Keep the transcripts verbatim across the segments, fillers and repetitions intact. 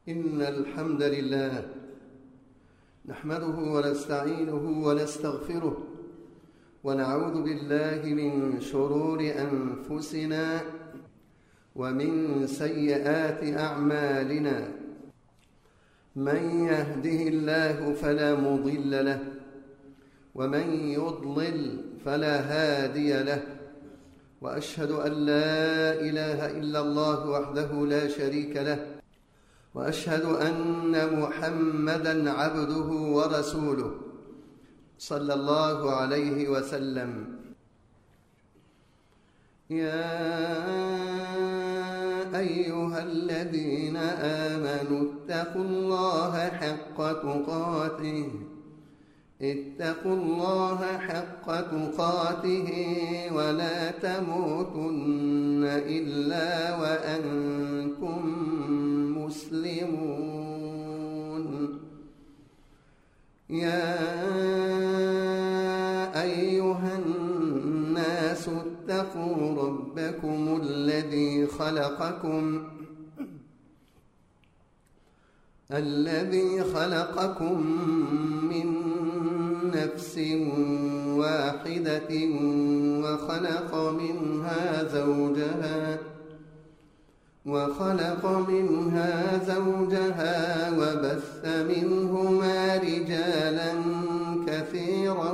إن الحمد لله نحمده ونستعينه ونستغفره ونعوذ بالله من شرور أنفسنا ومن سيئات أعمالنا. من يهده الله فلا مضل له ومن يضلل فلا هادي له، وأشهد أن لا إله إلا الله وحده لا شريك له، وأشهد أن محمدًا عبده ورسوله صلى الله عليه وسلم. يا أيها الذين آمنوا اتقوا الله حق تقاته اتقوا الله حق تقاته ولا تموتن إلا وأنتم مسلمون. يا أيها الناس اتقوا ربكم الذي خلقكم الذي خلقكم من نفس واحدة وخلق منها زوجها وخلق منها زوجها وبث منهما رجالا كثيرا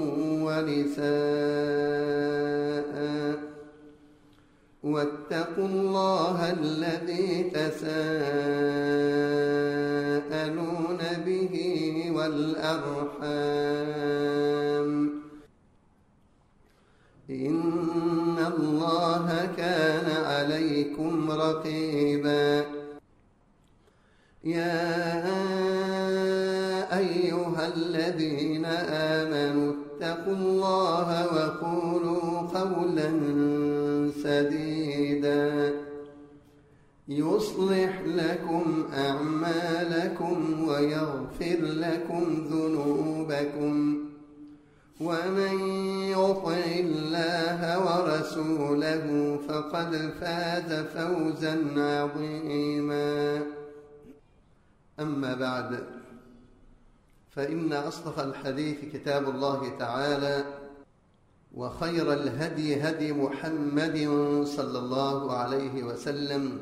ونساء، واتقوا الله الذي تساءلون به والأرحام إن الله كان عليكم رقيبا. يا أيها الذين آمنوا اتقوا الله وقولوا قولا سديدا يصلح لكم أعمالكم ويغفر لكم ذنوبكم، ومن يطع الله ورسوله فقد فاز فوزا عظيما. أما بعد، فإن أصدق الحديث كتاب الله تعالى، وخير الهدي هدي محمد صلى الله عليه وسلم،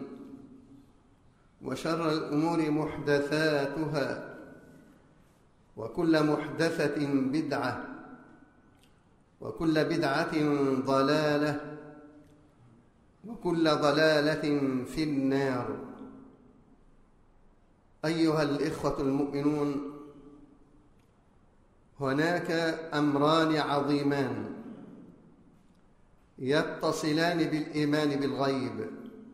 وشر الأمور محدثاتها، وكل محدثة بدعة، وكل بدعة ضلالة، وكل ضلالة في النار. أيها الإخوة المؤمنون، هناك أمران عظيمان يتصلان بالإيمان بالغيب،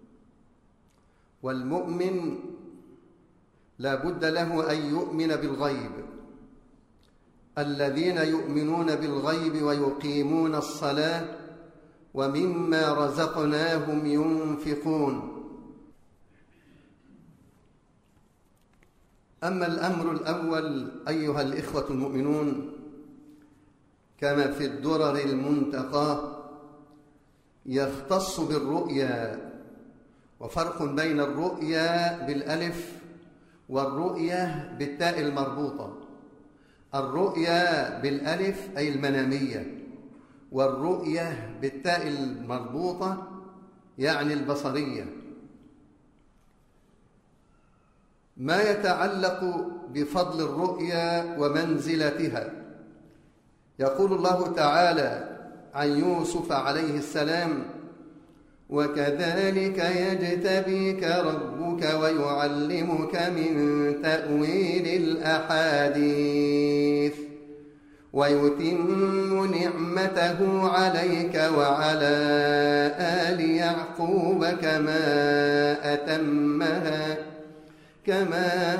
والمؤمن لا بد له أن يؤمن بالغيب. الذين يؤمنون بالغيب ويقيمون الصلاة ومما رزقناهم ينفقون. أما الأمر الأول أيها الإخوة المؤمنون، كما في الدرر المنتقى، يختص بالرؤيا، وفرق بين الرؤيا بالألف والرؤيا بالتاء المربوطة. الرؤيا بالألف أي المنامية، والرؤيا بالتاء المربوطة يعني البصرية. ما يتعلق بفضل الرؤيا ومنزلتها، يقول الله تعالى عن يوسف عليه السلام: وكذلك يجتبيك ربك ويعلمك من تأويل الأحاديث ويتم نعمته عليك وعلى آل يعقوب كما أتمها كما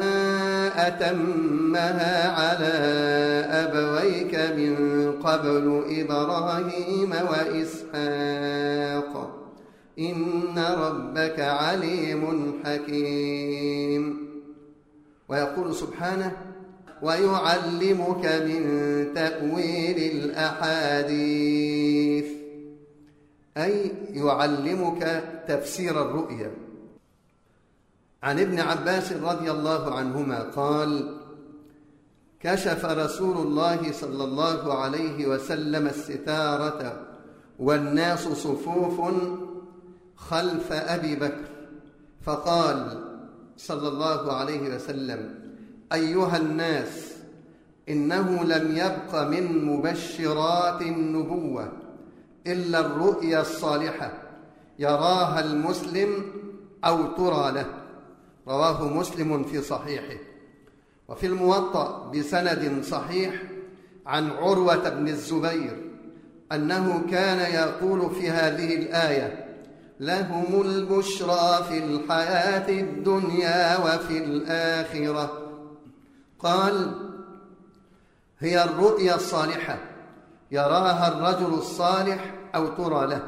أتمها على أبويك من قبل إبراهيم وإسحاق إن ربك عليم حكيم. ويقول سبحانه: ويعلمك من تأويل الأحاديث، أي يعلمك تفسير الرؤيا. عن ابن عباس رضي الله عنهما قال: كشف رسول الله صلى الله عليه وسلم الستارة والناس صفوف خلف أبي بكر، فقال صلى الله عليه وسلم: أيها الناس، إنه لم يبق من مبشرات النبوة إلا الرؤيا الصالحة يراها المسلم أو ترى له. رواه مسلم في صحيحه. وفي الموطأ بسند صحيح عن عروة بن الزبير أنه كان يقول في هذه الآية: لهم البشرى في الحياة الدنيا وفي الآخرة. قال: هي الرؤيا الصالحة يراها الرجل الصالح أو ترى له.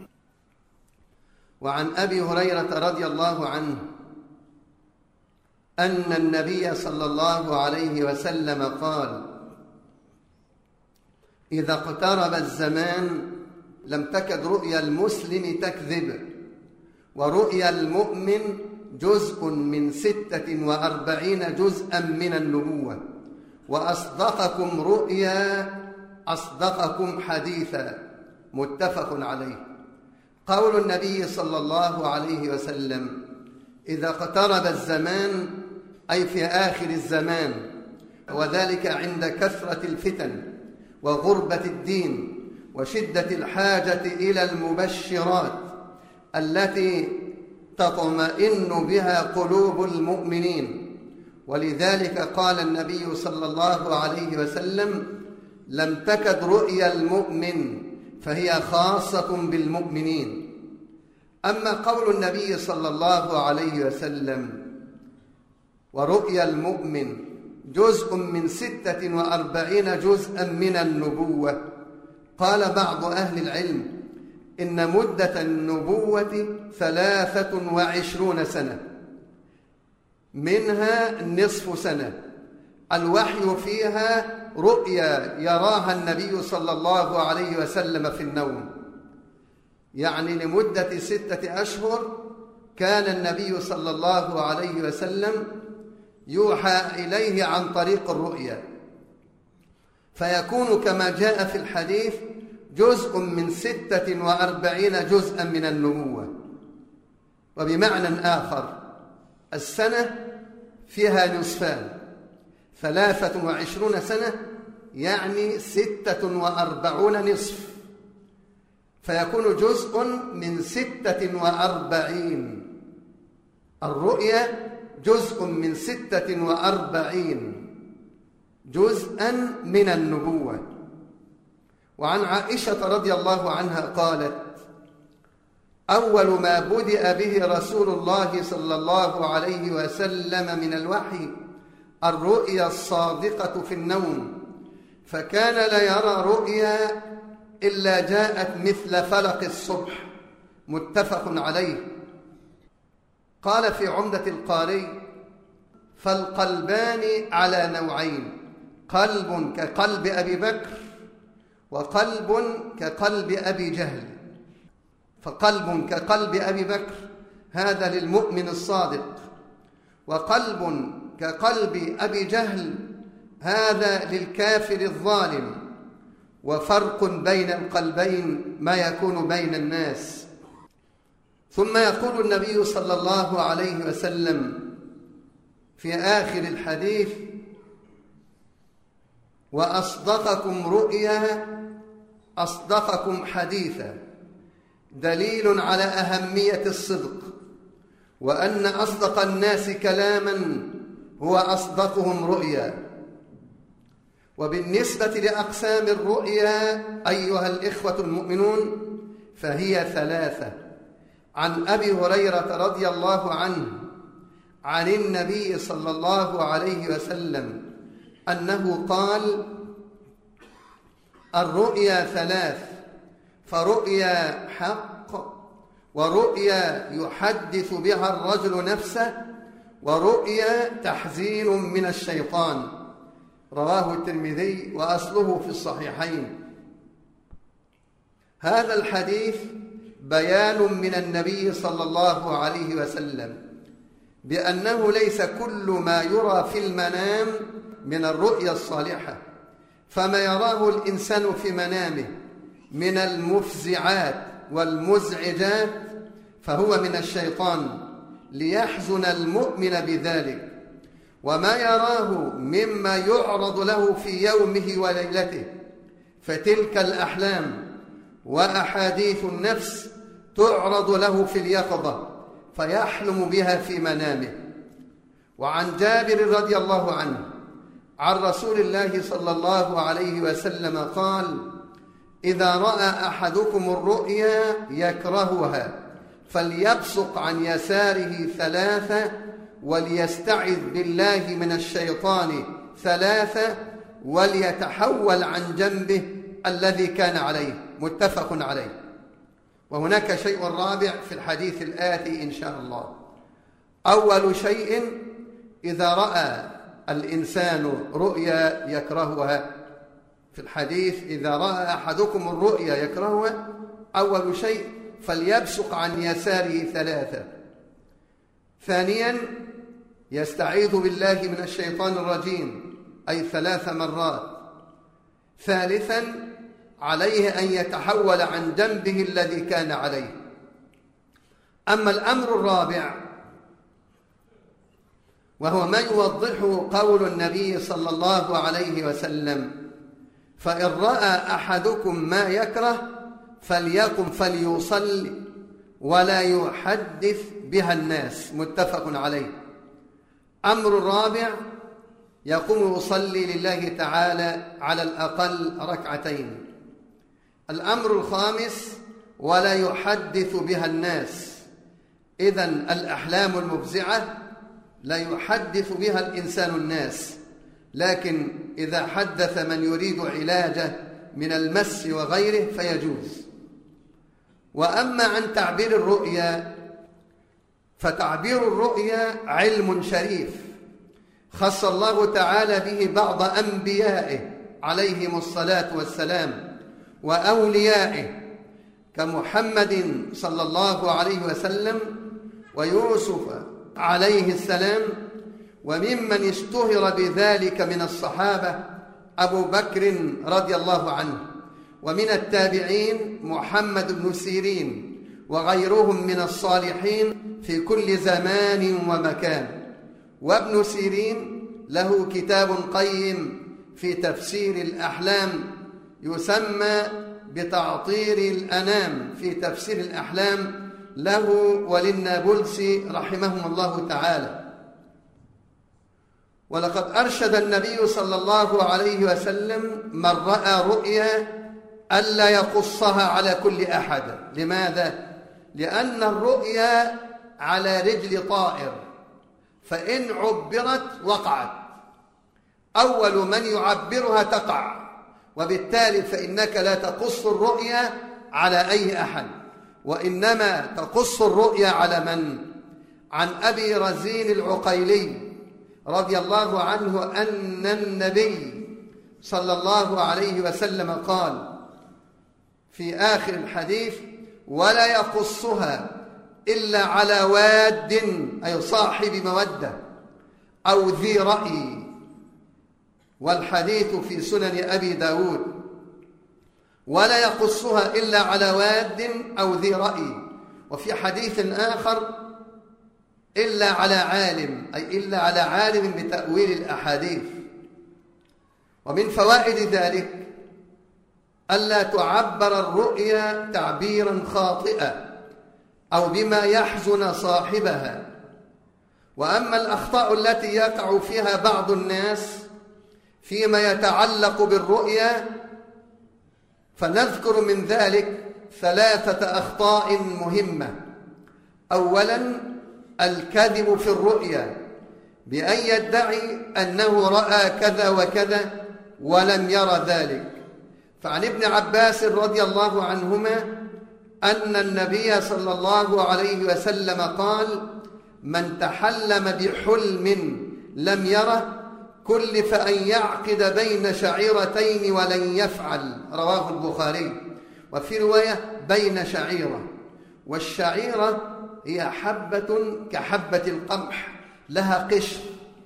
وعن أبي هريرة رضي الله عنه أن النبي صلى الله عليه وسلم قال: إذا اقترب الزمان لم تكد رؤيا المسلم تكذب، ورؤيا المؤمن جزء من ستة وأربعين جزءا من النبوة، وأصدقكم رؤيا أصدقكم حديثا. متفق عليه. قول النبي صلى الله عليه وسلم: إذا اقترب الزمان، أي في آخر الزمان، وذلك عند كثرة الفتن وغربة الدين وشدة الحاجة إلى المبشرات التي تطمئن بها قلوب المؤمنين. ولذلك قال النبي صلى الله عليه وسلم: لم تكد رؤيا المؤمن، فهي خاصة بالمؤمنين. أما قول النبي صلى الله عليه وسلم: ورؤيا المؤمن جزء من ستة وأربعين جزءا من النبوة، قال بعض أهل العلم: إن مدة النبوة ثلاثة وعشرون سنة، منها نصف سنة الوحي فيها رؤيا يراها النبي صلى الله عليه وسلم في النوم، يعني لمدة ستة أشهر كان النبي صلى الله عليه وسلم يوحى إليه عن طريق الرؤيا، فيكون كما جاء في الحديث جزء من ستة وأربعين جزءا من النبوة. وبمعنى آخر، السنة فيها نصفان، ثلاثة وعشرون سنة يعني ستة وأربعون نصف، فيكون جزء من ستة وأربعين. الرؤيا جزء من ستة وأربعين جزءا من النبوة. وعن عائشة رضي الله عنها قالت: أول ما بدأ به رسول الله صلى الله عليه وسلم من الوحي الرؤيا الصادقة في النوم، فكان لا يرى رؤيا إلا جاءت مثل فلق الصبح. متفق عليه. قال في عمدة القاري: فالقلبان على نوعين، قلب كقلب أبي بكر وقلب كقلب أبي جهل. فقلب كقلب أبي بكر هذا للمؤمن الصادق، وقلب كقلب أبي جهل هذا للكافر الظالم. وفرق بين القلبين ما يكون بين الناس. ثم يقول النبي صلى الله عليه وسلم في آخر الحديث: وأصدقكم رؤيا أصدقكم حديثا، دليل على أهمية الصدق، وأن أصدق الناس كلاما هو أصدقهم رؤيا. وبالنسبة لأقسام الرؤيا أيها الإخوة المؤمنون فهي ثلاثة. عن أبي هريرة رضي الله عنه عن النبي صلى الله عليه وسلم أنه قال: الرؤيا ثلاث، فرؤيا حق، ورؤيا يحدث بها الرجل نفسه، ورؤيا تحذير من الشيطان. رواه الترمذي وأصله في الصحيحين. هذا الحديث بيان من النبي صلى الله عليه وسلم بأنه ليس كل ما يرى في المنام من الرؤيا الصالحة، فما يراه الإنسان في منامه من المفزعات والمزعجات فهو من الشيطان ليحزن المؤمن بذلك، وما يراه مما يعرض له في يومه وليلته فتلك الأحلام وأحاديث النفس تعرض له في اليقظة فيحلم بها في منامه. وعن جابر رضي الله عنه عن رسول الله صلى الله عليه وسلم قال: إذا رأى أحدكم الرؤيا يكرهها فليبصق عن يساره ثلاثة وليستعذ بالله من الشيطان ثلاثة وليتحول عن جنبه الذي كان عليه. متفق عليه. وهناك شيء رابع في الحديث الآتي إن شاء الله. أول شيء: إذا رأى الإنسان رؤيا يكرهها، في الحديث إذا رأى أحدكم الرؤيا يكرهها، أول شيء فليبصق عن يساره ثلاثة. ثانيا: يستعيذ بالله من الشيطان الرجيم أي ثلاث مرات. ثالثا: عليه أن يتحول عن جنبه الذي كان عليه. أما الأمر الرابع وهو ما يوضحه قول النبي صلى الله عليه وسلم: فإن رأى أحدكم ما يكره فليقم فليصلي ولا يحدث بها الناس. متفق عليه. أمر الرابع: يقوم يصلي لله تعالى على الأقل ركعتين. الأمر الخامس: ولا يحدث بها الناس. إذن الأحلام المفزعة لا يحدث بها الإنسان الناس، لكن إذا حدث من يريد علاجه من المس وغيره فيجوز. وأما عن تعبير الرؤيا فتعبير الرؤيا علم شريف خص الله تعالى به بعض أنبيائه عليهم الصلاة والسلام وأوليائه كمحمد صلى الله عليه وسلم ويوسف عليه السلام. وممن اشتهر بذلك من الصحابة أبو بكر رضي الله عنه، ومن التابعين محمد بن سيرين وغيرهم من الصالحين في كل زمان ومكان. وابن سيرين له كتاب قيم في تفسير الأحلام يسمى بتعطير الأنام في تفسير الأحلام له وللنابلسي رحمهم الله تعالى. ولقد أرشد النبي صلى الله عليه وسلم من رأى رؤيا ألا يقصها على كل أحد. لماذا؟ لأن الرؤيا على رجل طائر، فإن عبرت وقعت، أول من يعبرها تقع، وبالتالي فإنك لا تقص الرؤيا على أي أحد، وإنما تقص الرؤيا على من؟ عن أبي رزين العقيلي رضي الله عنه أن النبي صلى الله عليه وسلم قال في آخر الحديث: ولا يقصها إلا على واد أي صاحب مودة أو ذي رأي. والحديث في سنن أبي داود: ولا يقصها إلا على واد أو ذي رأي. وفي حديث آخر: إلا على عالم، أي إلا على عالم بتأويل الأحاديث. ومن فوائد ذلك ألا تعبر الرؤيا تعبيرا خاطئا أو بما يحزن صاحبها. وأما الأخطاء التي يقع فيها بعض الناس فيما يتعلق بالرؤيا فنذكر من ذلك ثلاثة أخطاء مهمة. أولا: الكذب في الرؤيا بأن يدعي أنه رأى كذا وكذا ولم ير ذلك. فعن ابن عباس رضي الله عنهما أن النبي صلى الله عليه وسلم قال: من تحلم بحلم لم يره كلف أن يعقد بين شعيرتين ولن يفعل. رواه البخاري. وفي رواية: بين شعيرة. والشعيرة هي حبة كحبة القمح لها قشر،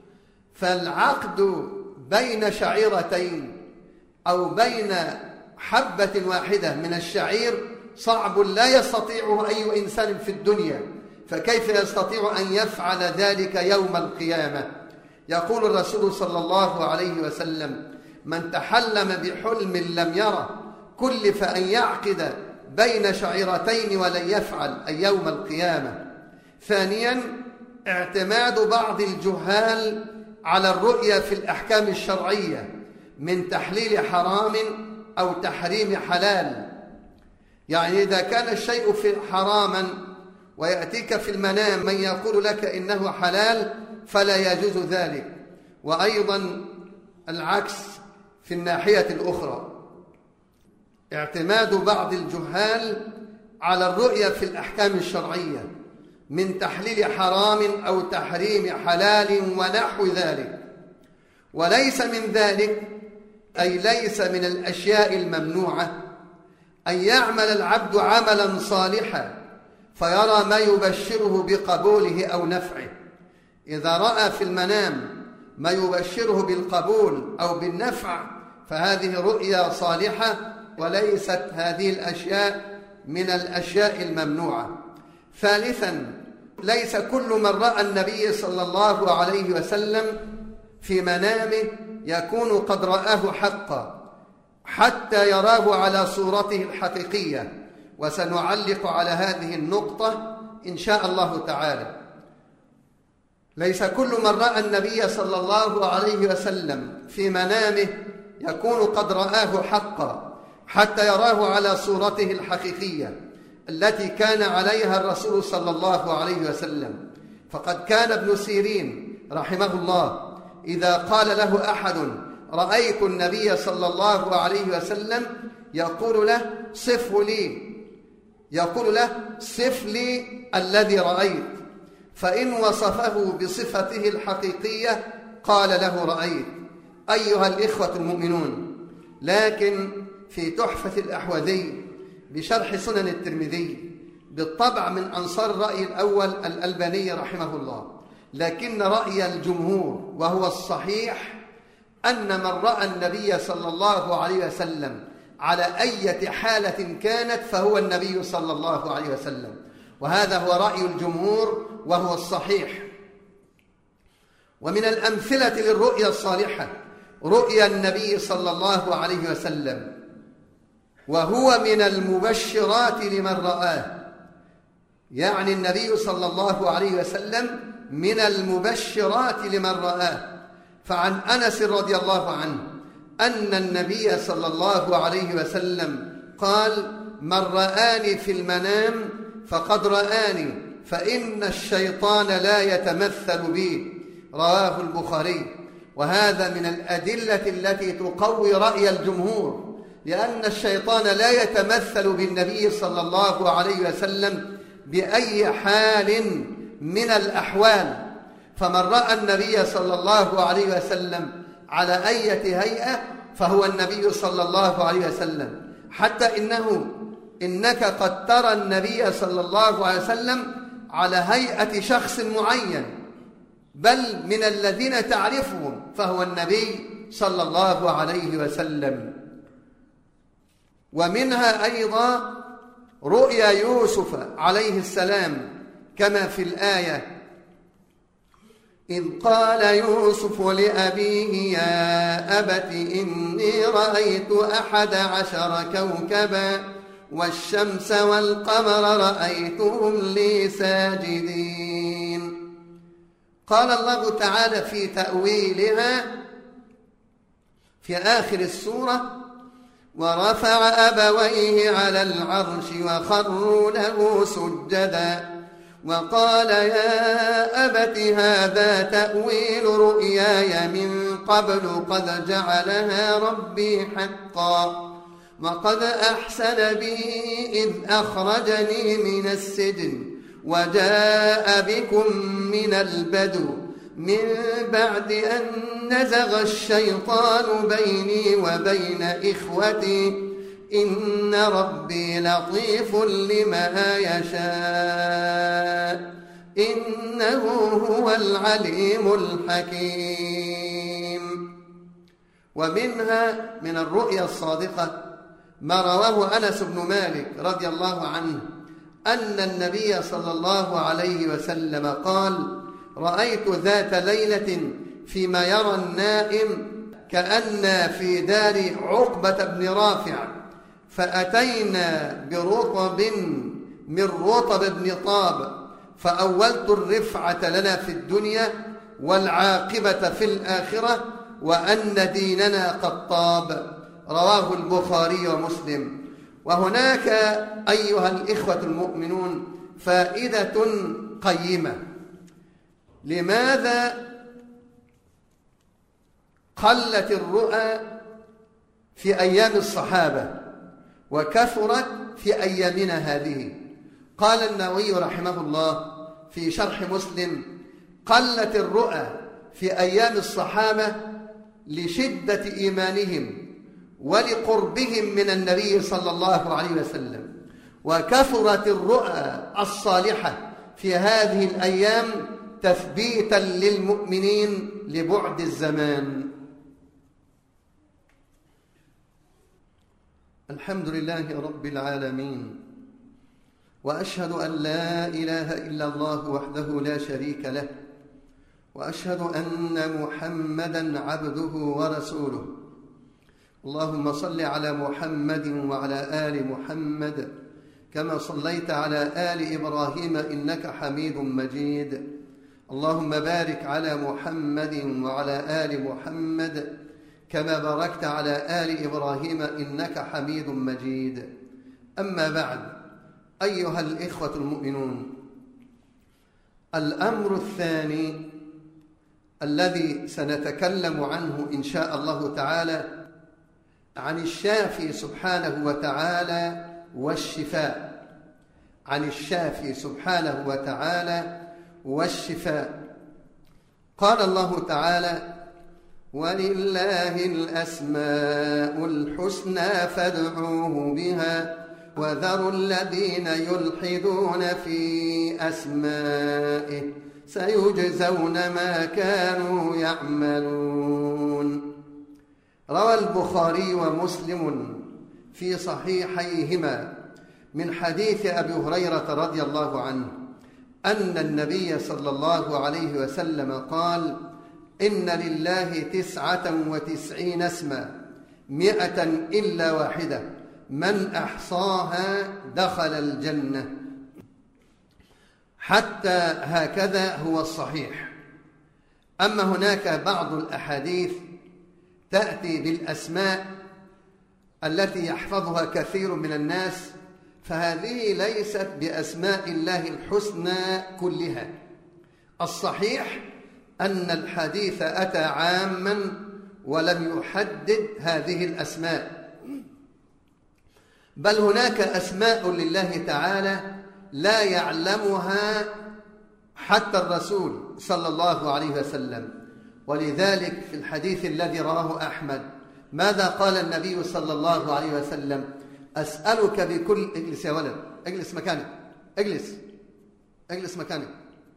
فالعقد بين شعيرتين أو بين حبة واحدة من الشعير صعب لا يستطيعه أي إنسان في الدنيا، فكيف يستطيع أن يفعل ذلك يوم القيامة؟ يقول الرسول صلى الله عليه وسلم: من تحلم بحلم لم يره كلف أن يعقد بين شعيرتين ولن يفعل أي يوم القيامة. ثانيا، اعتماد بعض الجهال على الرؤية في الأحكام الشرعية من تحليل حرام أو تحريم حلال. يعني إذا كان الشيء في حراما ويأتيك في المنام من يقول لك إنه حلال فلا يجوز ذلك، وأيضا العكس في الناحية الأخرى، اعتماد بعض الجهال على الرؤية في الأحكام الشرعية من تحليل حرام أو تحريم حلال ونحو ذلك. وليس من ذلك، أي ليس من الأشياء الممنوعة، أن يعمل العبد عملا صالحا فيرى ما يبشره بقبوله أو نفعه. إذا رأى في المنام ما يبشره بالقبول أو بالنفع فهذه رؤيا صالحة، وليست هذه الأشياء من الأشياء الممنوعة. ثالثا، ليس كل من رأى النبي صلى الله عليه وسلم في منامه يكون قد رآه حقا حتى يراه على صورته الحقيقية، وسنعلق على هذه النقطة إن شاء الله تعالى. ليس كل من رأى النبي صلى الله عليه وسلم في منامه يكون قد رآه حقا حتى يراه على صورته الحقيقية التي كان عليها الرسول صلى الله عليه وسلم. فقد كان ابن سيرين رحمه الله إذا قال له أحد: رأيت النبي صلى الله عليه وسلم، يقول له: صفه لي، يقول له: صف لي الذي رأيت. فإن وصفه بصفته الحقيقية قال له: رأيت. أيها الإخوة المؤمنون، لكن في تحفة الأحوذي بشرح سنن الترمذي بالطبع من أنصار الرأي الأول الألباني رحمه الله، لكن رأي الجمهور وهو الصحيح أن من رأى النبي صلى الله عليه وسلم على أي حالة كانت فهو النبي صلى الله عليه وسلم، وهذا هو رأي الجمهور وهو الصحيح. ومن الأمثلة للرؤيا الصالحة رؤيا النبي صلى الله عليه وسلم، وهو من المبشرات لمن رآه. يعني النبي صلى الله عليه وسلم من المبشرات لمن رآه. فعن أنس رضي الله عنه أن النبي صلى الله عليه وسلم قال: من رآني في المنام فقد رآني، فإن الشيطان لا يتمثل بي. رواه البخاري. وهذا من الأدلة التي تقوي رأي الجمهور، لأن الشيطان لا يتمثل بالنبي صلى الله عليه وسلم بأي حال من الأحوال. فمن رأى النبي صلى الله عليه وسلم على أي هيئة فهو النبي صلى الله عليه وسلم، حتى إنه إنك قد ترى النبي صلى الله عليه وسلم على هيئة شخص معين، بل من الذين تعرفهم، فهو النبي صلى الله عليه وسلم. ومنها أيضا رؤيا يوسف عليه السلام كما في الآية: إذ قال يوسف لأبيه: يا أبت إني رأيت أحد عشر كوكبا والشمس والقمر رأيتهم لي ساجدين. قال الله تعالى في تأويلها في آخر السورة: ورفع أبويه على العرش وخروا له سجدا وقال: يا أبت هذا تأويل رؤياي من قبل قد جعلها ربي حقا وقد أحسن بي إذ أخرجني من السجن وجاء بكم من البدو من بعد أن نزغ الشيطان بيني وبين إخوتي إن ربي لطيف لما يشاء إنه هو العليم الحكيم. ومنها من الرؤيا الصادقة ما رواه أنس بن مالك رضي الله عنه أن النبي صلى الله عليه وسلم قال: رأيت ذات ليلة فيما يرى النائم كأن في دار عقبة بن رافع، فأتينا برطب من رطب بن طاب، فأولت الرفعة لنا في الدنيا والعاقبة في الآخرة، وأن ديننا قد طاب. رواه البخاري ومسلم. وهناك أيها الإخوة المؤمنون فائدة قيمة. لماذا قلت الرؤى في أيام الصحابة وكثرت في أيامنا هذه؟ قال النووي رحمه الله في شرح مسلم: قلت الرؤى في أيام الصحابة لشدة إيمانهم ولقربهم من النبي صلى الله عليه وسلم، وكثرت الرؤى الصالحة في هذه الأيام تثبيتا للمؤمنين لبعد الزمان. الحمد لله رب العالمين، وأشهد أن لا إله إلا الله وحده لا شريك له، وأشهد أن محمدًا عبده ورسوله. اللهم صل على محمد وعلى آل محمد كما صليت على آل إبراهيم إنك حميد مجيد. اللهم بارك على محمد وعلى آل محمد كما باركت على آل إبراهيم إنك حميد مجيد. أما بعد، أيها الإخوة المؤمنون، الأمر الثاني الذي سنتكلم عنه إن شاء الله تعالى عن الشافي سبحانه وتعالى والشفاء. عن الشافي سبحانه وتعالى والشفاء. قال الله تعالى: ولله الأسماء الحسنى فادعوه بها وذروا الذين يلحدون في أسمائه سيجزون ما كانوا يعملون. روى البخاري ومسلم في صحيحيهما من حديث أبي هريرة رضي الله عنه أن النبي صلى الله عليه وسلم قال: إن لله تسعة وتسعين اسما مئة إلا واحدة من أحصاها دخل الجنة. حتى هكذا هو الصحيح. أما هناك بعض الأحاديث تأتي بالأسماء التي يحفظها كثير من الناس، فهذه ليست بأسماء الله الحسنى كلها. الصحيح أن الحديث أتى عاما ولم يحدد هذه الأسماء، بل هناك أسماء لله تعالى لا يعلمها حتى الرسول صلى الله عليه وسلم. ولذلك في الحديث الذي رواه أحمد ماذا قال النبي صلى الله عليه وسلم؟ أسألك بكل... اجلس يا ولد، اجلس مكانك، اجلس اجلس مكانك.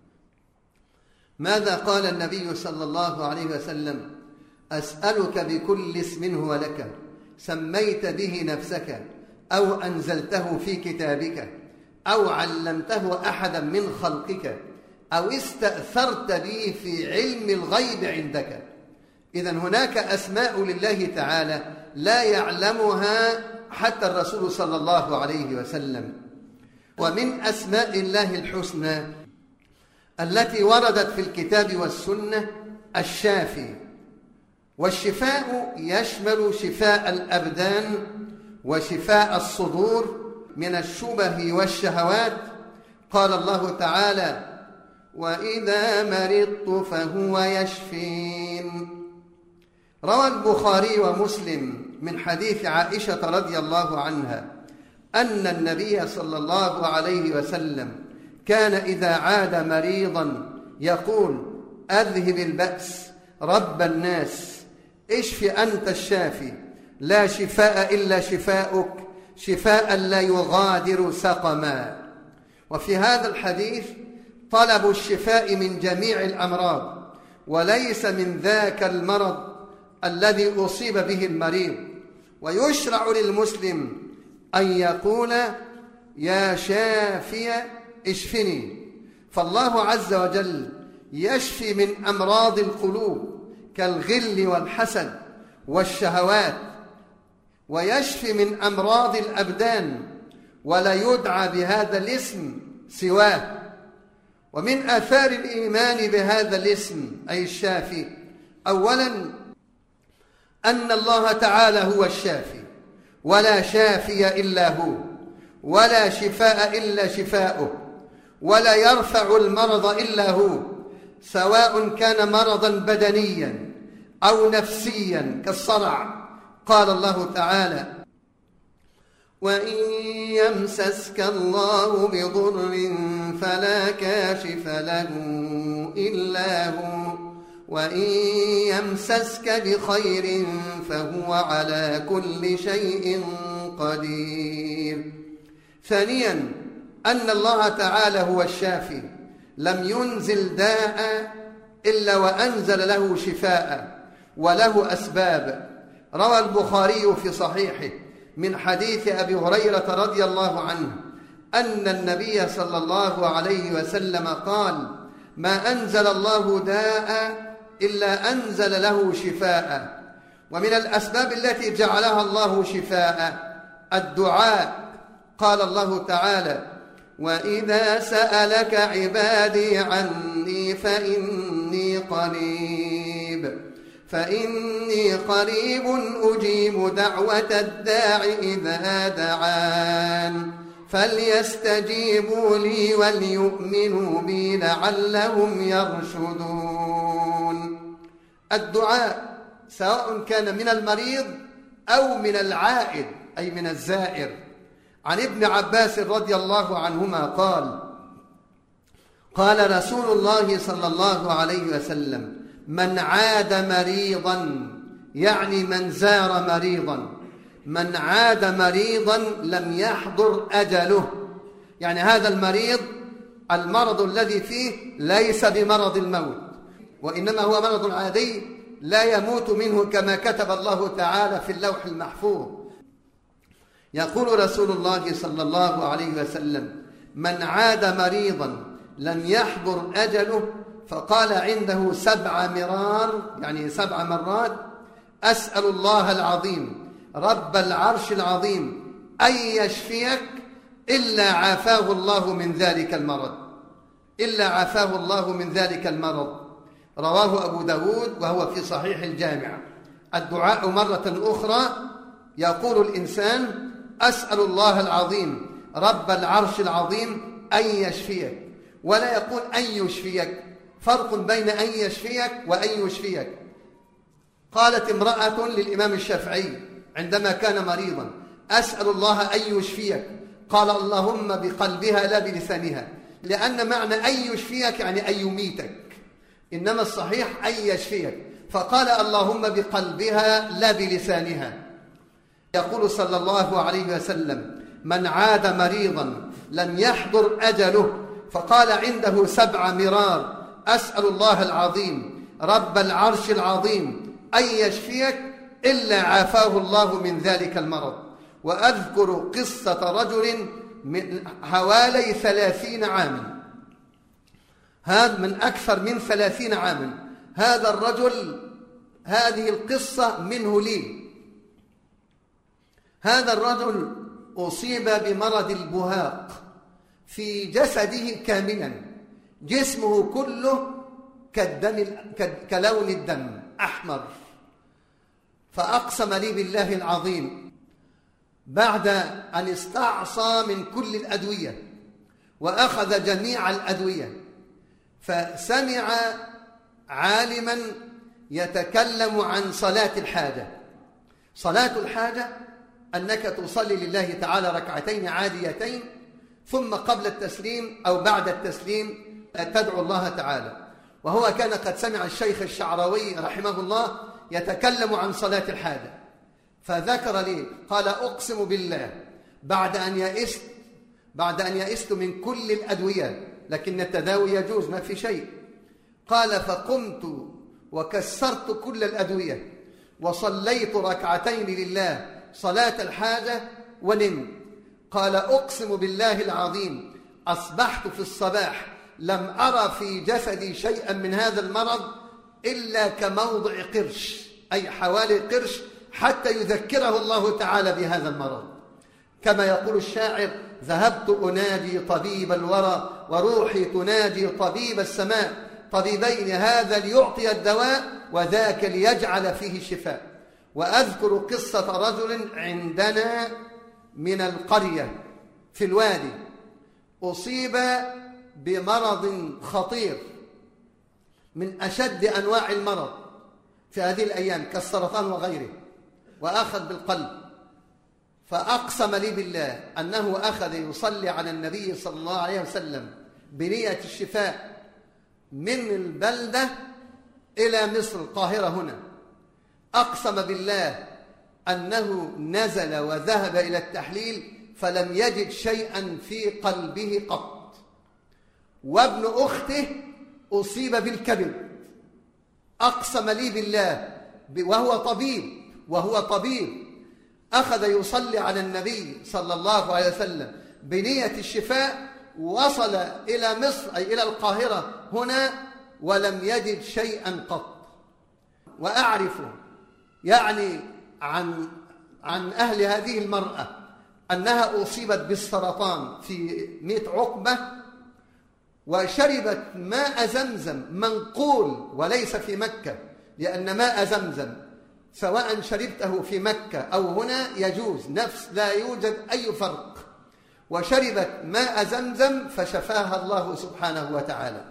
ماذا قال النبي صلى الله عليه وسلم؟ أسألك بكل اسم هو لك سميت به نفسك أو أنزلته في كتابك أو علمته أحدا من خلقك أو استأثرت به في علم الغيب عندك. إذن هناك أسماء لله تعالى لا يعلمها حتى الرسول صلى الله عليه وسلم. ومن أسماء الله الحسنى التي وردت في الكتاب والسنة الشافي. والشفاء يشمل شفاء الأبدان وشفاء الصدور من الشبه والشهوات. قال الله تعالى: وإذا مرضت فهو يشفين. روى البخاري ومسلم من حديث عائشة رضي الله عنها أن النبي صلى الله عليه وسلم كان إذا عاد مريضا يقول: أذهب البأس رب الناس اشف أنت الشافي لا شفاء إلا شفاؤك شفاء لا يغادر سقما. وفي هذا الحديث طلب الشفاء من جميع الأمراض، وليس من ذاك المرض الذي أصيب به المريض. ويشرع للمسلم أن يقول يا شافي اشفني، فالله عز وجل يشفي من أمراض القلوب كالغل والحسد والشهوات، ويشفي من أمراض الأبدان، ولا يدعى بهذا الاسم سواه. ومن آثار الإيمان بهذا الاسم أي الشافي أولاً أن الله تعالى هو الشافي، ولا شافي إلا هو، ولا شفاء إلا شفاؤه، ولا يرفع المرض إلا هو، سواء كان مرضاً بدنياً أو نفسياً كالصرع. قال الله تعالى: وإن يمسسك الله بضر فلا كاشف له إلا هو، وإن يمسسك بخير فهو على كل شيء قدير. ثانياً أن الله تعالى هو الشافي، لم ينزل داء إلا وأنزل له شفاء وله أسباب. روى البخاري في صحيحه من حديث أبي هريرة رضي الله عنه أن النبي صلى الله عليه وسلم قال: ما أنزل الله داء إلا أنزل له شفاء. ومن الأسباب التي جعلها الله شفاء الدعاء. قال الله تعالى: وإذا سألك عبادي عني فإني قريب فإني قريب أجيب دعوة الداع إذا دعان فليستجيبوا لي وليؤمنوا بي لعلهم يرشدون. الدعاء سواء كان من المريض أو من العائد أي من الزائر. عن ابن عباس رضي الله عنهما قال: قال رسول الله صلى الله عليه وسلم: من عاد مريضا، يعني من زار مريضا، من عاد مريضا لم يحضر أجله، يعني هذا المريض المرض الذي فيه ليس بمرض الموت، وإنما هو مرض عادي لا يموت منه كما كتب الله تعالى في اللوح المحفوظ. يقول رسول الله صلى الله عليه وسلم: من عاد مريضا لم يحضر أجله فقال عنده سبع مرار، يعني سبع مرات: أسأل الله العظيم رب العرش العظيم أن يشفيك إلا عافاه الله من ذلك المرض، إلا عافاه الله من ذلك المرض. رواه أبو داود وهو في صحيح الجامع. الدعاء مرة أخرى يقول الإنسان: أسأل الله العظيم رب العرش العظيم أن يشفيك، ولا يقول أن يشفيك. فرق بين أن يشفيك وأن يشفيك. قالت امرأة للإمام الشافعي عندما كان مريضا: أسأل الله أن يشفيك. قال: اللهم بقلبها لا بلسانها، لأن معنى أن يشفيك يعني أن يميتك، إنما الصحيح أن يشفيك، فقال: اللهم بقلبها لا بلسانها. يقول صلى الله عليه وسلم: من عاد مريضا لم يحضر أجله فقال عنده سبع مرار: أسأل الله العظيم رب العرش العظيم أن يشفيك إلا عافاه الله من ذلك المرض. وأذكر قصة رجل من حوالي ثلاثين عاما، هذا من أكثر من ثلاثين عاما. هذا الرجل هذه القصة منه لي. هذا الرجل أصيب بمرض البهاق في جسده كاملا، جسمه كله كالدم كلون الدم أحمر. فأقسم لي بالله العظيم بعد أن استعصى من كل الأدوية وأخذ جميع الأدوية، فسمع عالما يتكلم عن صلاة الحاجة. صلاة الحاجة أنك تصلي لله تعالى ركعتين عاديتين، ثم قبل التسليم أو بعد التسليم تدعو الله تعالى. وهو كان قد سمع الشيخ الشعراوي رحمه الله يتكلم عن صلاة الحاجة، فذكر لي قال أقسم بالله بعد أن يئست بعد أن يئست من كل الأدوية، لكن التداوي يجوز ما في شيء. قال فقمت وكسرت كل الأدوية وصليت ركعتين لله صلاة الحاجة ونمت. قال أقسم بالله العظيم أصبحت في الصباح لم أرى في جسدي شيئا من هذا المرض إلا كموضع قرش، أي حوالي قرش، حتى يذكره الله تعالى بهذا المرض. كما يقول الشاعر: ذهبت أناجي طبيب الورى وروحي تناجي طبيب السماء، طبيبين هذا ليعطي الدواء وذاك ليجعل فيه الشفاء. وأذكر قصة رجل عندنا من القرية في الوادي أصيب بمرض خطير من أشد أنواع المرض في هذه الأيام كالسرطان وغيره، وأخذ بالقلب. فأقسم لي بالله أنه أخذ يصلي على النبي صلى الله عليه وسلم بنية الشفاء من البلدة إلى مصر القاهرة هنا. أقسم بالله أنه نزل وذهب إلى التحليل فلم يجد شيئا في قلبه قط. وابن أخته أصيب بالكبد، أقسم لي بالله وهو طبيب وهو طبيب أخذ يصلي على النبي صلى الله عليه وسلم بنية الشفاء، وصل إلى مصر أي إلى القاهرة هنا ولم يجد شيئا قط. وأعرف يعني عن عن أهل هذه المرأة أنها أصيبت بالسرطان في مئة عقبة وشربت ماء زمزم منقول وليس في مكة، لأن ماء زمزم سواء شربته في مكة أو هنا يجوز، نفس لا يوجد أي فرق. وشربت ماء زمزم فشفاها الله سبحانه وتعالى.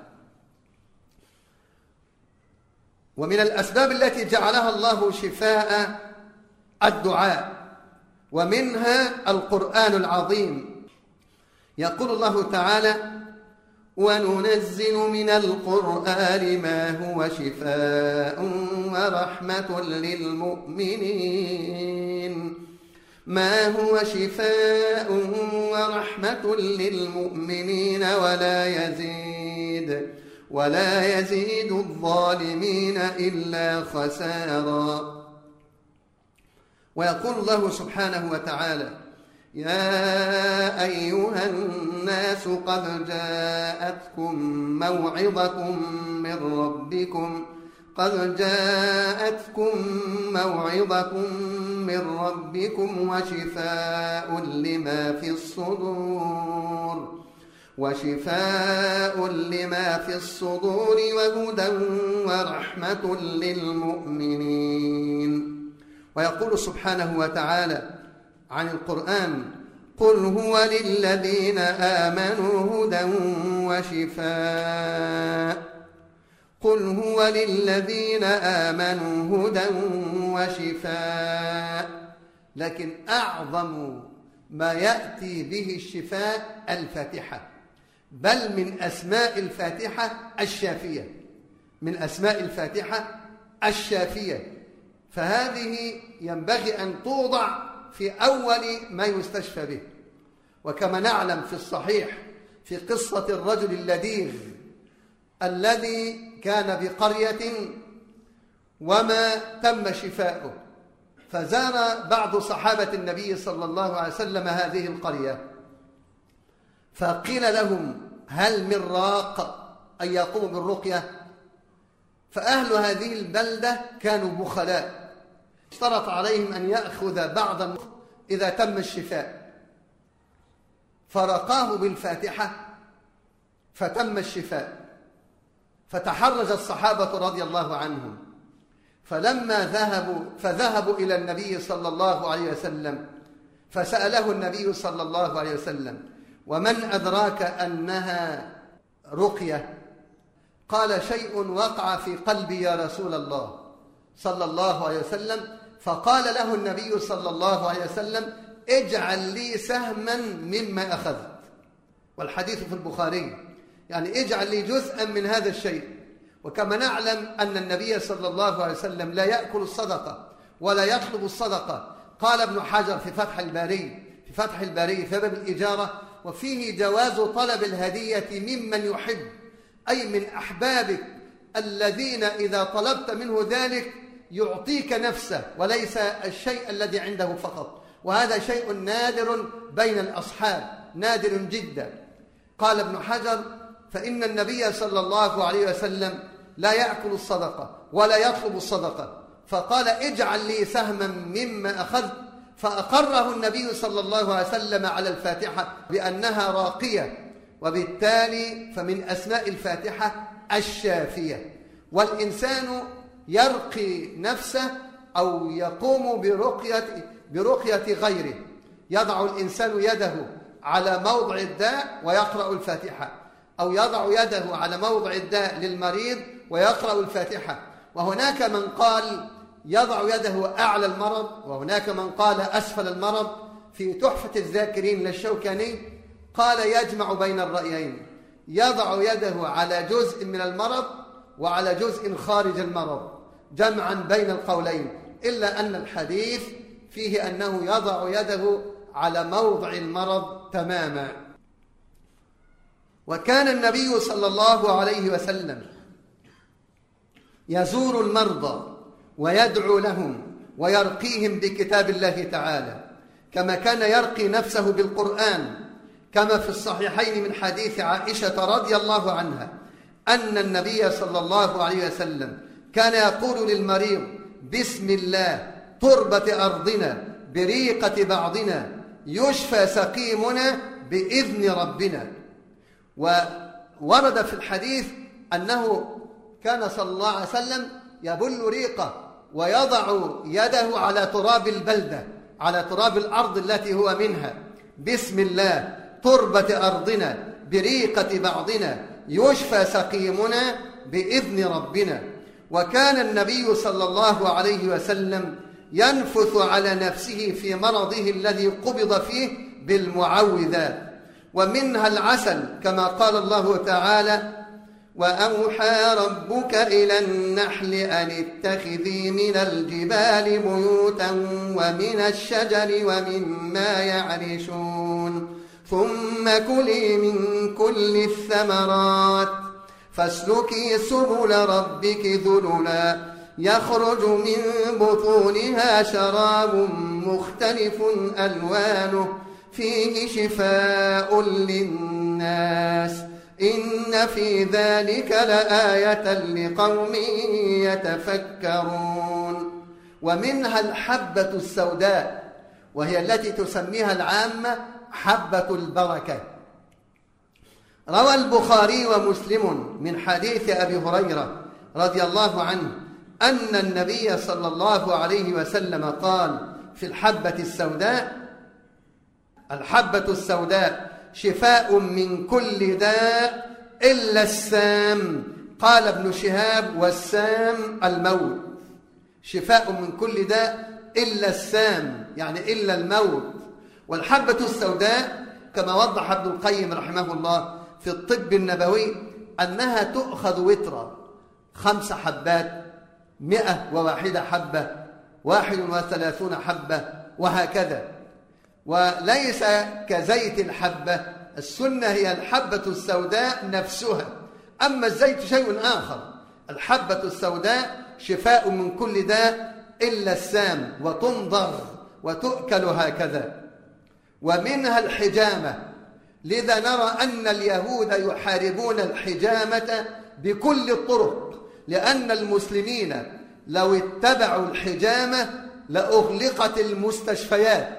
ومن الأسباب التي جعلها الله شفاء الدعاء، ومنها القرآن العظيم. يقول الله تعالى: وننزل من القرآن ما هو شفاء ورحمة للمؤمنين ما هو شفاء ورحمة للمؤمنين ولا يزيد ولا يزيد الظالمين إلا خسارا. ويقول الله سبحانه وتعالى: يا أيها الناس قد جاءتكم موعظة من ربكم قد جاءتكم موعظة من ربكم وشفاء لما في الصدور وشفاء لما في الصدور وهدى ورحمة للمؤمنين. ويقول سبحانه وتعالى عن القرآن: قل هو للذين آمنوا هدى وشفاء قل هو للذين آمنوا هدى وشفاء. لكن أعظم ما يأتي به الشفاء الفاتحة، بل من أسماء الفاتحة الشافية، من أسماء الفاتحة الشافية. فهذه ينبغي أن توضع في أول ما يستشفى به. وكما نعلم في الصحيح في قصة الرجل اللذيذ الذي كان بقرية وما تم شفاؤه، فزار بعض صحابة النبي صلى الله عليه وسلم هذه القرية، فقيل لهم: هل من راق أن يقوم بالرقية؟ فأهل هذه البلدة كانوا بخلاء، اشترط عليهم أن يأخذ بعضا إذا تم الشفاء، فرقاه بالفاتحة فتم الشفاء. فتحرج الصحابة رضي الله عنهم، فلما ذهبوا فذهبوا إلى النبي صلى الله عليه وسلم، فسأله النبي صلى الله عليه وسلم: ومن أدراك أنها رقية؟ قال: شيء وقع في قلبي يا رسول الله صلى الله عليه وسلم. فقال له النبي صلى الله عليه وسلم: اجعل لي سهما مما أخذت. والحديث في البخاري، يعني اجعل لي جزءا من هذا الشيء. وكما نعلم أن النبي صلى الله عليه وسلم لا يأكل الصدقة ولا يطلب الصدقة، قال ابن حجر في فتح الباري في فتح الباري في باب الإجارة: وفيه جواز طلب الهدية ممن يحب، أي من أحبابك الذين إذا طلبت منه ذلك يعطيك نفسه وليس الشيء الذي عنده فقط، وهذا شيء نادر بين الأصحاب، نادر جدا. قال ابن حجر: فإن النبي صلى الله عليه وسلم لا يأكل الصدقة ولا يطلب الصدقة، فقال: اجعل لي سهما مما أخذت، فأقره النبي صلى الله عليه وسلم على الفاتحة بأنها راقية، وبالتالي فمن أسماء الفاتحة الشافية. والإنسان يرقي نفسه أو يقوم برقية, برقية غيره. يضع الإنسان يده على موضع الداء ويقرأ الفاتحة، أو يضع يده على موضع الداء للمريض ويقرأ الفاتحة. وهناك من قال يضع يده أعلى المرض، وهناك من قال أسفل المرض. في تحفة الذاكرين للشوكاني قال يجمع بين الرأيين، يضع يده على جزء من المرض وعلى جزء خارج المرض، جمعا بين القولين، إلا أن الحديث فيه أنه يضع يده على موضع المرض تماما. وكان النبي صلى الله عليه وسلم يزور المرضى ويدعو لهم ويرقيهم بكتاب الله تعالى، كما كان يرقي نفسه بالقرآن، كما في الصحيحين من حديث عائشة رضي الله عنها أن النبي صلى الله عليه وسلم كان يقول للمريض: بسم الله، تربة أرضنا، بريقة بعضنا، يشفى سقيمنا بإذن ربنا. وورد في الحديث أنه كان صلى الله عليه وسلم يبل ريقه ويضع يده على تراب البلدة، على تراب الأرض التي هو منها: بسم الله، تربة أرضنا، بريقة بعضنا، يشفى سقيمنا بإذن ربنا. وكان النبي صلى الله عليه وسلم ينفث على نفسه في مرضه الذي قبض فيه بالمعوذات، ومنها العسل، كما قال الله تعالى: وأوحى ربك إلى النحل أن اتخذي من الجبال بيوتا ومن الشجر ومما يعرشون ثم كلي من كل الثمرات فاسلكي سبل ربك ذللا يخرج من بطونها شراب مختلف ألوانه فيه شفاء للناس إن في ذلك لآية لقوم يتفكرون. ومنها الحبة السوداء، وهي التي تسميها العامة حبة البركة. روى البخاري ومسلم من حديث أبي هريرة رضي الله عنه أن النبي صلى الله عليه وسلم قال في الحبة السوداء: الحبة السوداء شفاء من كل داء إلا السام. قال ابن شهاب: والسام الموت. شفاء من كل داء إلا السام، يعني إلا الموت. والحبة السوداء كما وضح ابن القيم رحمه الله في الطب النبوي أنها تؤخذ وترا، خمس حبات، مئة وواحدة حبة، واحد وثلاثون حبة، وهكذا. وليس كزيت الحبة، السنة هي الحبة السوداء نفسها، أما الزيت شيء آخر. الحبة السوداء شفاء من كل داء إلا السام، وتمضغ وتؤكل هكذا. ومنها الحجامة، لذا نرى أن اليهود يحاربون الحجامة بكل الطرق، لأن المسلمين لو اتبعوا الحجامة لأغلقت المستشفيات.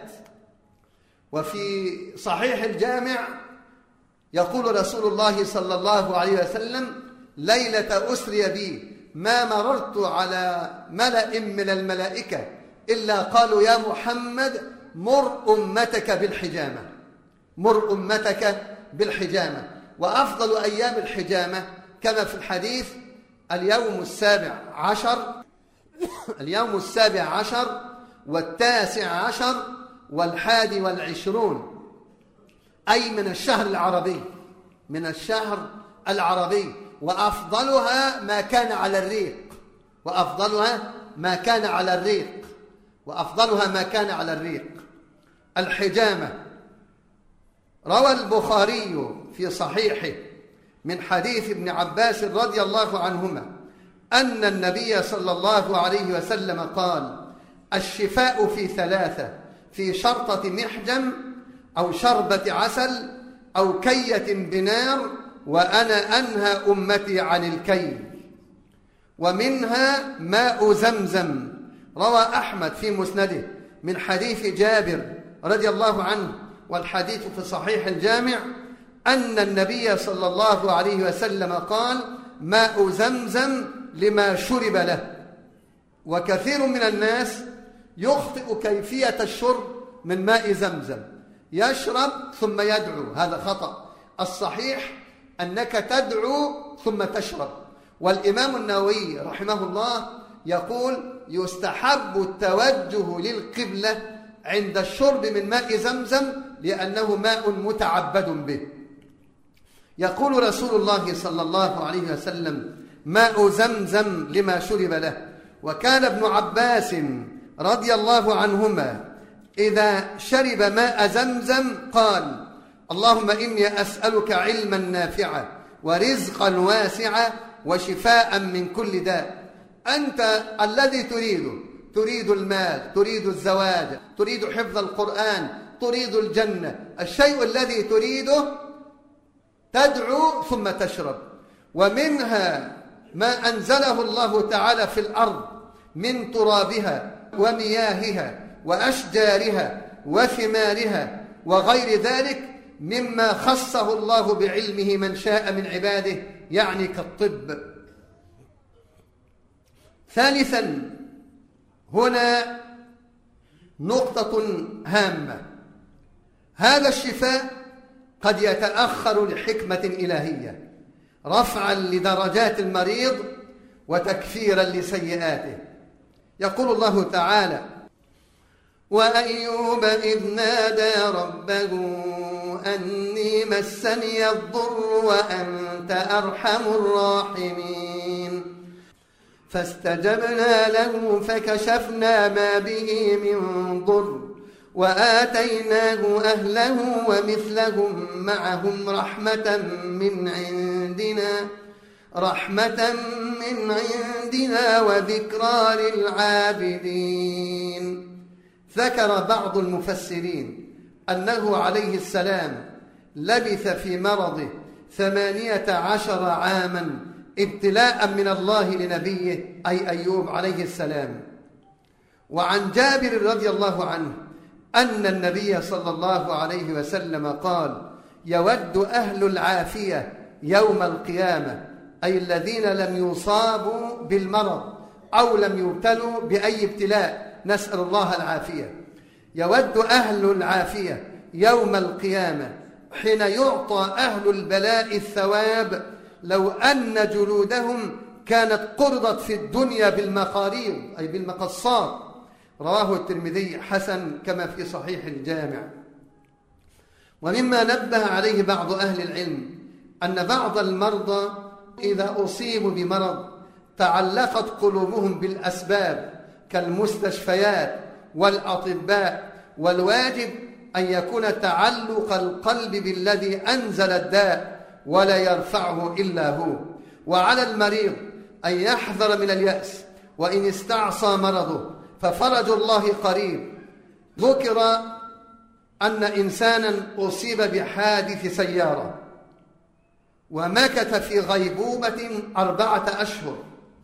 وفي صحيح الجامع يقول رسول الله صلى الله عليه وسلم: ليلة أسري بي ما مررت على ملأ من الملائكة إلا قالوا يا محمد مر أمتك بالحجامة، مر أمتك بالحجامة. وأفضل أيام الحجامة كما في الحديث اليوم السابع عشر اليوم السابع عشر والتاسع عشر والحادي والعشرون، أي من الشهر العربي، من الشهر العربي. وأفضلها ما كان على الريق، وأفضلها ما كان على الريق. وأفضلها ما كان على الريق. الحجامة، روى البخاري في صحيحه من حديث ابن عباس رضي الله عنهما أن النبي صلى الله عليه وسلم قال: الشفاء في ثلاثة: في شرطة محجم، أو شربة عسل، أو كية بنار، وأنا أنهى أمتي عن الكي. ومنها ماء زمزم، روى أحمد في مسنده من حديث جابر رضي الله عنه، والحديث في صحيح الجامع، أن النبي صلى الله عليه وسلم قال: ماء زمزم لما شرب له. وكثير من الناس يخطئ كيفية الشرب من ماء زمزم، يشرب ثم يدعو، هذا خطأ. الصحيح أنك تدعو ثم تشرب. والإمام النووي رحمه الله يقول: يستحب التوجه للقبلة عند الشرب من ماء زمزم لأنه ماء متعبد به. يقول رسول الله صلى الله عليه وسلم: ماء زمزم لما شرب له. وكان ابن عباس رضي الله عنهما إذا شرب ماء زمزم قال: اللهم إني أسألك علما نافعا ورزقا واسعا وشفاء من كل داء. أنت الذي تريده، تريد المال، تريد الزواج، تريد حفظ القرآن، تريد الجنة، الشيء الذي تريده تدعو ثم تشرب. ومنها ما أنزله الله تعالى في الأرض من ترابها ومياهها وأشجارها وثمارها وغير ذلك مما خصه الله بعلمه من شاء من عباده، يعني كالطب. ثالثا، هنا نقطة هامة: هذا الشفاء قد يتأخر لحكمة إلهية، رفعا لدرجات المريض وتكفيرا لسيئاته. يقول الله تعالى: وأيوب إذ نادى ربه أني مسني الضر وأنت أرحم الراحمين، فاستجبنا له فكشفنا ما به من ضر وآتيناه أهله ومثلهم معهم رحمة من عندنا رحمة من عندنا وذكرى للعابدين. ذكر بعض المفسرين أنه عليه السلام لبث في مرضه ثمانية عشر عاما ابتلاء من الله لنبيه أي أيوب عليه السلام. وعن جابر رضي الله عنه أن النبي صلى الله عليه وسلم قال: يود أهل العافية يوم القيامة، أي الذين لم يصابوا بالمرض أو لم يبتلوا بأي ابتلاء، نسأل الله العافية. يود أهل العافية يوم القيامة حين يعطى أهل البلاء الثواب لو أن جلودهم كانت قرضت في الدنيا بالمقاريض أي بالمقصات. رواه الترمذي حسن كما في صحيح الجامع. ومما نبه عليه بعض أهل العلم أن بعض المرضى إذا أصيبوا بمرض تعلقت قلوبهم بالأسباب كالمستشفيات والأطباء، والواجب أن يكون تعلق القلب بالذي أنزل الداء ولا يرفعه إلا هو. وعلى المريض أن يحذر من اليأس، وإن استعصى مرضه ففرج الله قريب. ذكر أن إنسانا أصيب بحادث سيارة ومكث في غيبوبة أربعة أشهر،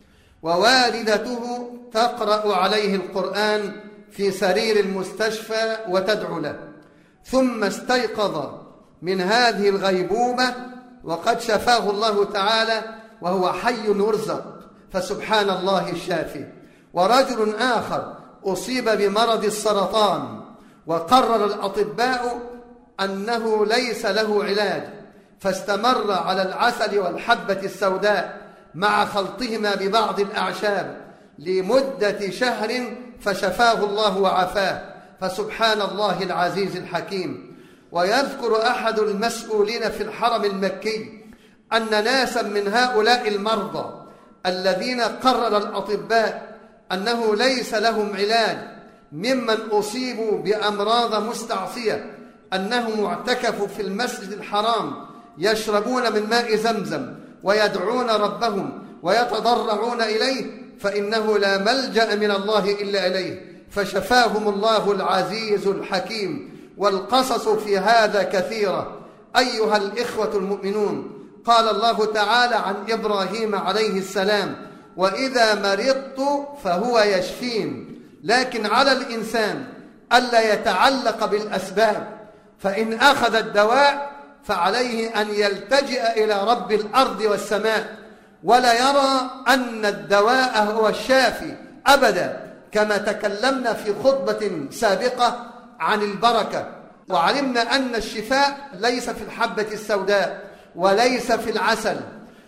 ووالدته تقرأ عليه القرآن في سرير المستشفى وتدعو له، ثم استيقظ من هذه الغيبوبة وقد شفاه الله تعالى وهو حي يرزق، فسبحان الله الشافي. ورجل آخر أصيب بمرض السرطان وقرر الأطباء أنه ليس له علاج، فاستمر على العسل والحبة السوداء مع خلطهما ببعض الأعشاب لمدة شهر فشفاه الله وعافاه، فسبحان الله العزيز الحكيم. ويذكر أحد المسؤولين في الحرم المكي أن ناسا من هؤلاء المرضى الذين قرر الأطباء أنه ليس لهم علاج ممن أصيبوا بأمراض مستعصية أنهم اعتكفوا في المسجد الحرام يشربون من ماء زمزم ويدعون ربهم ويتضرعون إليه، فإنه لا ملجأ من الله إلا إليه، فشفاهم الله العزيز الحكيم. والقصص في هذا كثيرة. أيها الإخوة المؤمنون، قال الله تعالى عن إبراهيم عليه السلام: وإذا مرضت فهو يشفين. لكن على الإنسان ألا يتعلق بالأسباب، فإن أخذ الدواء فعليه أن يلتجئ إلى رب الأرض والسماء، ولا يرى أن الدواء هو الشافي أبدا، كما تكلمنا في خطبة سابقة عن البركة، وعلمنا أن الشفاء ليس في الحبة السوداء، وليس في العسل،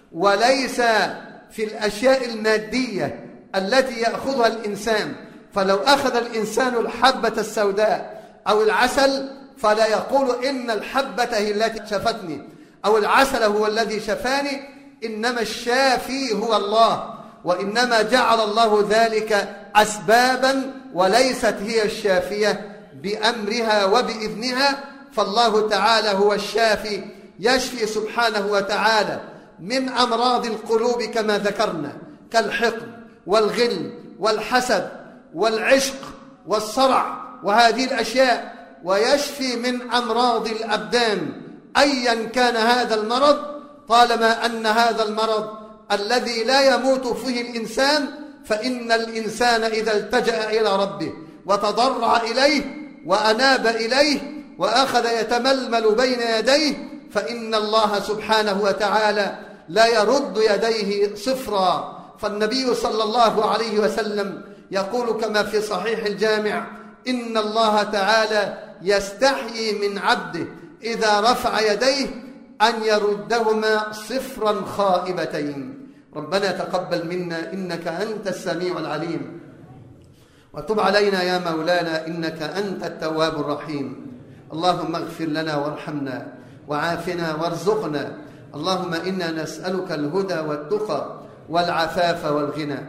وليس في الأشياء المادية التي يأخذها الإنسان. فلو أخذ الإنسان الحبة السوداء أو العسل فلا يقول إن الحبة هي التي شفتني أو العسل هو الذي شفاني، إنما الشافي هو الله، وإنما جعل الله ذلك أسبابا وليست هي الشافية بأمرها وبإذنها. فالله تعالى هو الشافي، يشفي سبحانه وتعالى من أمراض القلوب كما ذكرنا، كالحقد والغل والحسد والعشق والصرع وهذه الأشياء، ويشفي من أمراض الأبدان أيا كان هذا المرض، طالما أن هذا المرض الذي لا يموت فيه الإنسان، فإن الإنسان إذا التجأ إلى ربه وتضرع إليه وأناب إليه وأخذ يتململ بين يديه، فإن الله سبحانه وتعالى لا يرد يديه صفرا. فالنبي صلى الله عليه وسلم يقول كما في صحيح الجامع: إن الله تعالى يستحيي من عبده إذا رفع يديه أن يردهما صفرا خائبتين. ربنا تقبل منا إنك أنت السميع العليم، وتب علينا يا مولانا إنك أنت التواب الرحيم. اللهم اغفر لنا وارحمنا وعافنا وارزقنا. اللهم إنا نسألك الهدى والتقى والعفاف والغنى.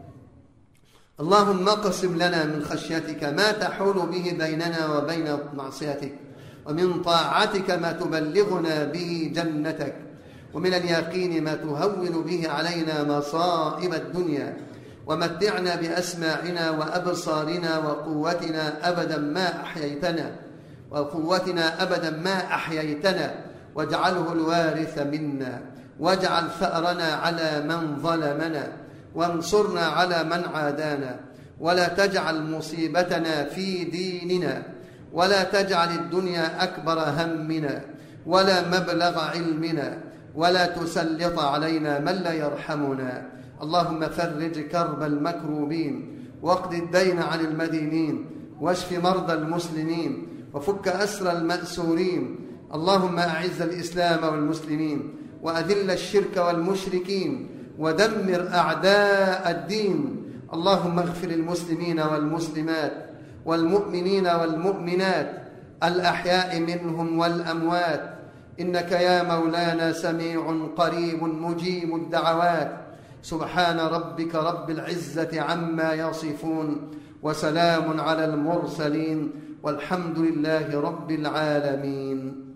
اللهم اقسم لنا من خشيتك ما تحول به بيننا وبين معصيتك، ومن طاعتك ما تبلغنا به جنتك، ومن اليقين ما تهون به علينا مصائب الدنيا، ومتعنا بأسماعنا وأبصارنا وقوتنا أبدا ما أحييتنا وقوتنا أبدا ما أحييتنا واجعله الوارث منا، واجعل ثأرنا على من ظلمنا، وانصرنا على من عادانا، ولا تجعل مصيبتنا في ديننا، ولا تجعل الدنيا أكبر همنا ولا مبلغ علمنا، ولا تسلط علينا من لا يرحمنا. اللهم فرج كرب المكروبين، واقض الدين عن المدينين، واشف مرضى المسلمين، وفك أسر المأسورين. اللهم أعز الإسلام والمسلمين، وأذل الشرك والمشركين، ودمر أعداء الدين. اللهم اغفر المسلمين والمسلمات والمؤمنين والمؤمنات الأحياء منهم والأموات، إنك يا مولانا سميع قريب مجيب الدعوات. سبحان ربك رب العزة عما يصفون، وسلام على المرسلين، والحمد لله رب العالمين.